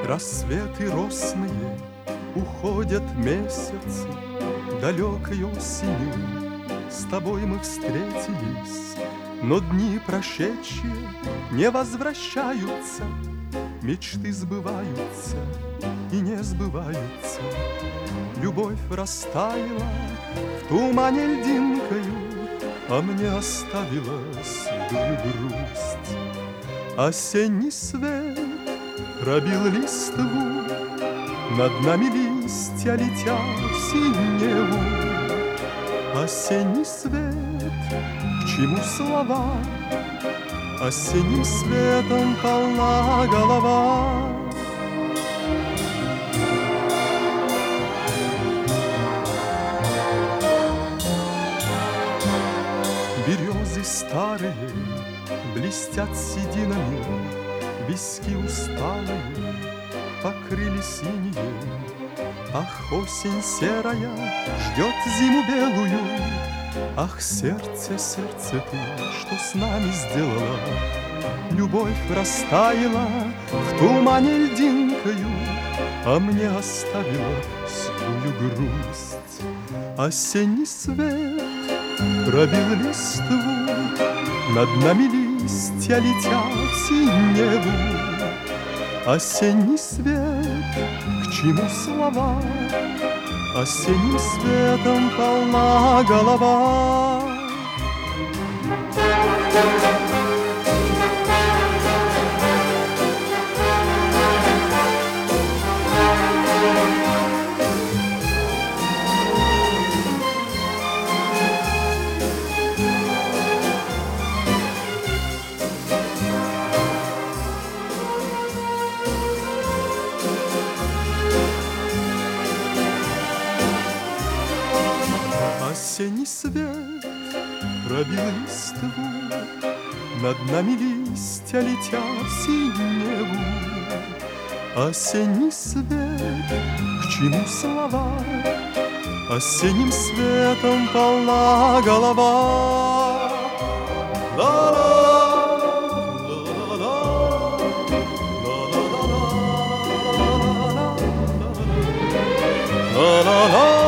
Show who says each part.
Speaker 1: Рассветы росные, уходят месяцы, далекой осенью с тобой мы встретились. Но дни прошедшие не возвращаются, мечты сбываются и не сбываются. Любовь растаяла в тумане льдинкою, а мне оставила седую грусть. Осенний свет пробил листву, над нами листья летят в синеву. Осенний свет, к чему слова? Осенним светом полна голова. Березы старые блестят сединами, виски усталые покрыли синие. Ах, осень серая ждет зиму белую. Ах, сердце, сердце ты, что с нами сделала? Любовь растаяла в тумане льдинкою, а мне оставила седую грусть. Осенний свет пробил листву, над нами листья летят в синеву. Осенний свет, к чему слова? Осенним светом полна голова. Осенний свет пробил листву, над нами листья летят в синеву. Осенний свет, к чему слова? Осенним светом полна голова. La la la